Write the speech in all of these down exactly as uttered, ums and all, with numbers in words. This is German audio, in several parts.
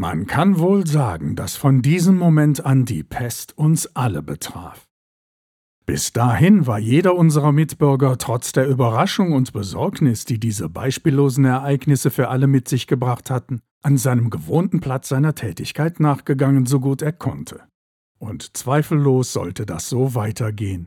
Man kann wohl sagen, dass von diesem Moment an die Pest uns alle betraf. Bis dahin war jeder unserer Mitbürger trotz der Überraschung und Besorgnis, die diese beispiellosen Ereignisse für alle mit sich gebracht hatten, an seinem gewohnten Platz seiner Tätigkeit nachgegangen, so gut er konnte. Und zweifellos sollte das so weitergehen.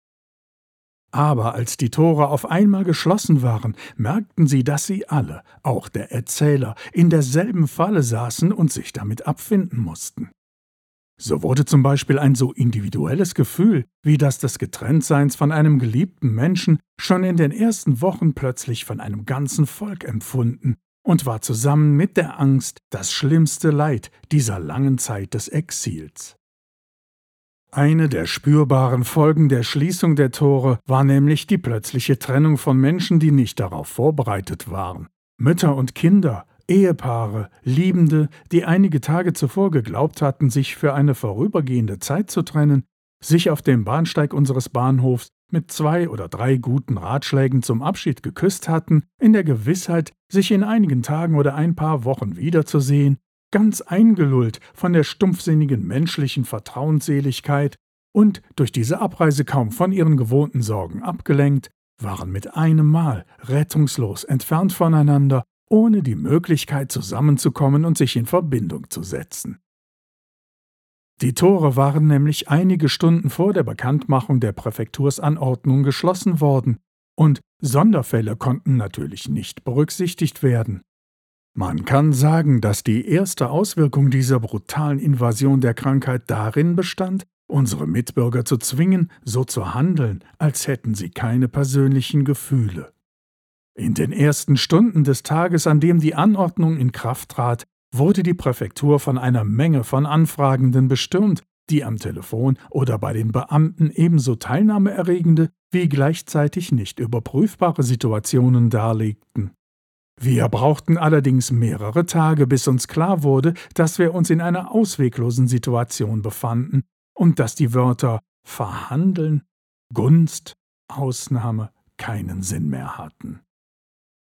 Aber als die Tore auf einmal geschlossen waren, merkten sie, dass sie alle, auch der Erzähler, in derselben Falle saßen und sich damit abfinden mussten. So wurde zum Beispiel ein so individuelles Gefühl wie das des Getrenntseins von einem geliebten Menschen schon in den ersten Wochen plötzlich von einem ganzen Volk empfunden und war zusammen mit der Angst das schlimmste Leid dieser langen Zeit des Exils. Eine der spürbaren Folgen der Schließung der Tore war nämlich die plötzliche Trennung von Menschen, die nicht darauf vorbereitet waren. Mütter und Kinder, Ehepaare, Liebende, die einige Tage zuvor geglaubt hatten, sich für eine vorübergehende Zeit zu trennen, sich auf dem Bahnsteig unseres Bahnhofs mit zwei oder drei guten Ratschlägen zum Abschied geküsst hatten, in der Gewissheit, sich in einigen Tagen oder ein paar Wochen wiederzusehen, ganz eingelullt von der stumpfsinnigen menschlichen Vertrauensseligkeit und durch diese Abreise kaum von ihren gewohnten Sorgen abgelenkt, waren mit einem Mal rettungslos entfernt voneinander, ohne die Möglichkeit zusammenzukommen und sich in Verbindung zu setzen. Die Tore waren nämlich einige Stunden vor der Bekanntmachung der Präfektursanordnung geschlossen worden, und Sonderfälle konnten natürlich nicht berücksichtigt werden. Man kann sagen, dass die erste Auswirkung dieser brutalen Invasion der Krankheit darin bestand, unsere Mitbürger zu zwingen, so zu handeln, als hätten sie keine persönlichen Gefühle. In den ersten Stunden des Tages, an dem die Anordnung in Kraft trat, wurde die Präfektur von einer Menge von Anfragenden bestürmt, die am Telefon oder bei den Beamten ebenso teilnahmeerregende wie gleichzeitig nicht überprüfbare Situationen darlegten. Wir brauchten allerdings mehrere Tage, bis uns klar wurde, dass wir uns in einer ausweglosen Situation befanden und dass die Wörter verhandeln, Gunst, Ausnahme keinen Sinn mehr hatten.